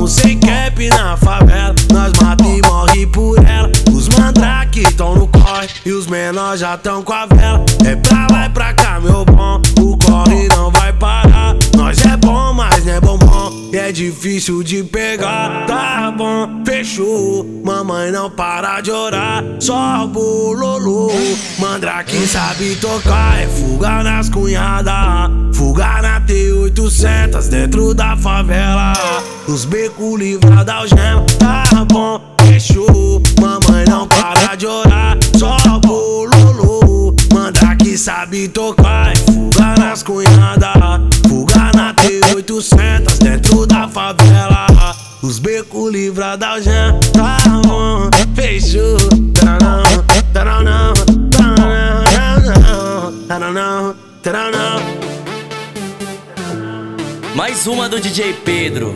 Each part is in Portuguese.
vamos sem cap na favela, nós mata e morre por ela. Os mandrake tão no corre e os menores já tão com a vela. É pra lá e pra cá, meu bom, o corre não vai parar. Nós é bom, mas não é bombom, e é difícil de pegar. Tá bom, fechou, mamãe não para de orar. Só bololô, mandrake sabe tocar. É fuga nas cunhadas, fuga na T800 dentro da favela. Os becos livrados da algema. Tá bom, fechou, mamãe não para de orar. Só bololô, mandrake sabe tocar. É fuga nas cunhadas, fuga na T800 dentro da favela. Os becos livrados da algema. Tá bom, fechou. Taranão, taranão, taranão, taranão, taranão. Mais uma do DJ Pedro.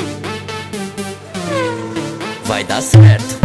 Vai dar certo.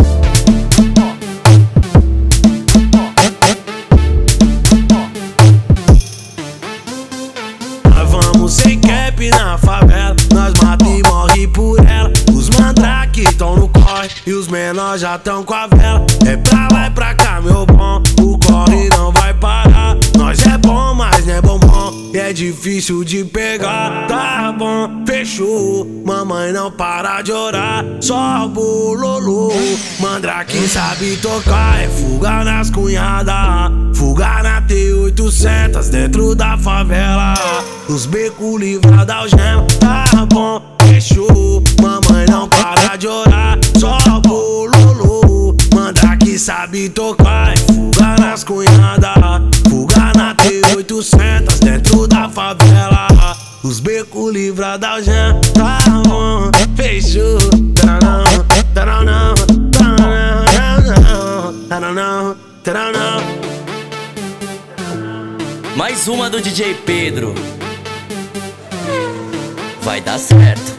Nós vamos sem cap na favela, nós mata e morre por ela. Os mandrake tão no corre e os menores já tão com a vela. É pra lá e pra cá, meu bom, o corre não vai parar. Nós é bom, mas não é bombom, e é difícil de pegar. Tá bom, fechou, mamãe não para de orar. Só bololô, mandrake sabe tocar. É fuga nas cunhadas, fuga na T800 dentro da favela. Os becos livrados da algema. Tá bom, fechou, mamãe não para de orar. Só bololô, mandrake sabe tocar. É fuga nas cunhadas, fuga na T800 dentro da favela. Os becos livrados da algema. Tá bom, fechou. Taranão, taranão, taranão, taranão, taranão. Mais uma do DJ Pedro. Vai dar certo.